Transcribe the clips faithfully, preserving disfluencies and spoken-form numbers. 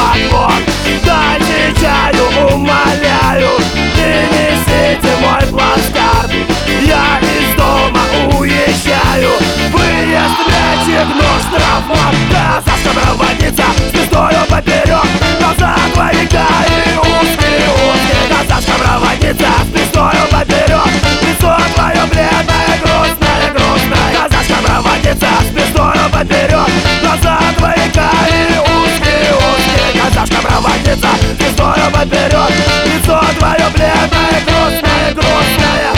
поклон. Дайте чаю, умоляю, принесите мой плацкарт. Я из дома уезжаю. Выезд, мячик, нож, штрафмат. Казашка проводница с пистолем поперек. Глаза двояка и узкие, узкие. Казашка проводница с пистолем поперек. Лицо твое бледное, грустное, грустное. Казашка проводница с пистолем поперек. Глаза двояка и узкие, узкие. Казашка проводница с пистолем поперек. Лицо твое бледное, грустное, грустное.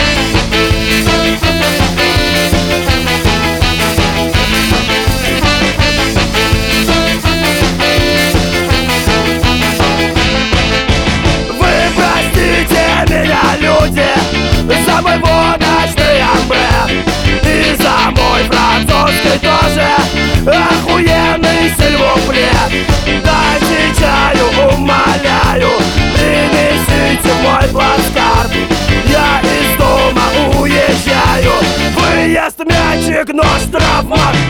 За мой водочный амбре и за мой французский тоже охуенный сильвупле. Дайте чаю, умоляю, принесите мой плацкарт. Я из дома уезжаю. Выезд, мячик, нож, травмат.